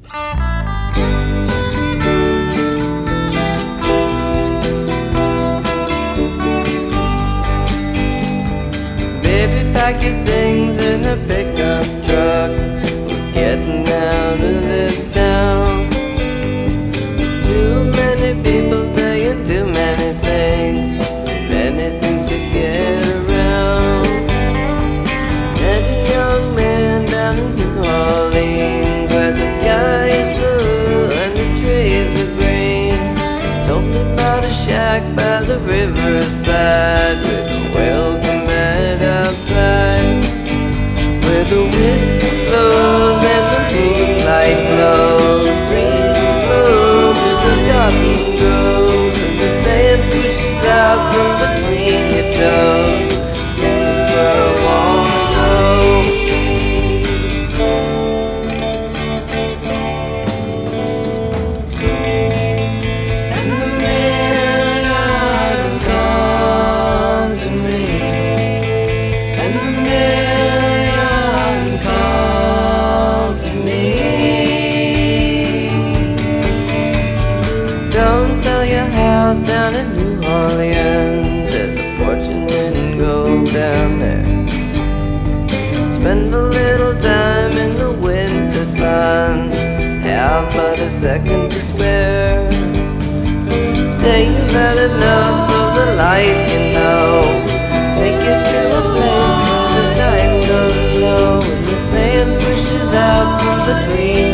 Baby, pack your things in a pickup truck. We're getting out of this town. There's too many people saying too many things to get around. Met a young man down in New Orleans, where the sky is blue and the trees are green. Told me about a shack by the riverside with a welcome mat outside, where the whiskey flows and the moonlight glows. Breezes blow through the cotton groves, and the sand squishes out from between your toes. That's where I wanna go. And the millions come to me, and the millions come to me. Don't sell your house down in New Orleans, there's a fortune in gold down there. Spend a little time in the winter sun, have but a second to spare. Say you've had enough of the life you know, take you to a place where the time goes slow and the sand squishes out from between